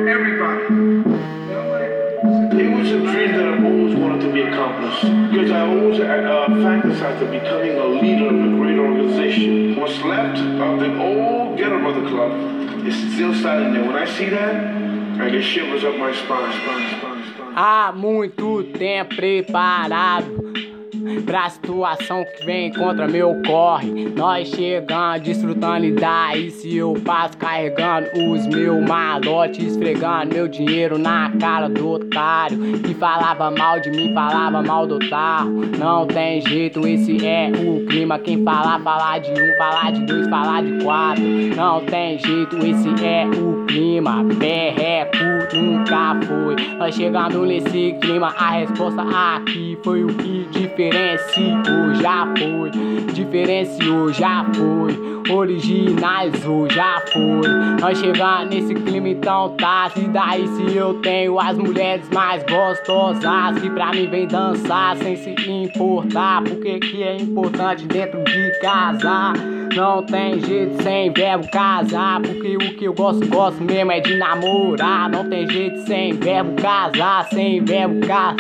everybody. It was a dream that I always wanted to be accomplished because I always fantasized of becoming a leader of a great organization. What's left of the old Ghetto Brother Club is still standing there. When I see that, I get shivers up my spine. Há muito tempo preparado pra situação que vem contra meu corre. Nós chegando, desfrutando e daí se eu passo carregando os meus malotes, esfregando meu dinheiro na cara do otário que falava mal de mim, falava mal do tarro. Não tem jeito, esse é o clima. Quem falar de um, falar de dois, falar de quatro. Não tem jeito, esse é o clima. Perreco nunca foi. Nós chegando nesse clima, a resposta aqui foi o que diferenciou, já foi, originalizou, já foi. Nós chegando nesse clima, então tá. E daí se eu tenho as mulheres mais gostosas que pra mim vem dançar sem se importar porque que é importante dentro de casa. Não tem jeito sem verbo casar, porque o que eu gosto mesmo é de namorar. Não tem jeito sem verbo casar, sem verbo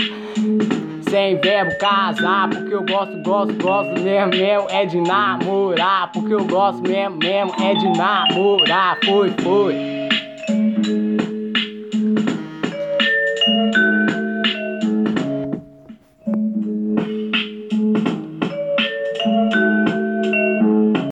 casar, porque eu gosto mesmo é de namorar, porque eu gosto mesmo é de namorar, foi.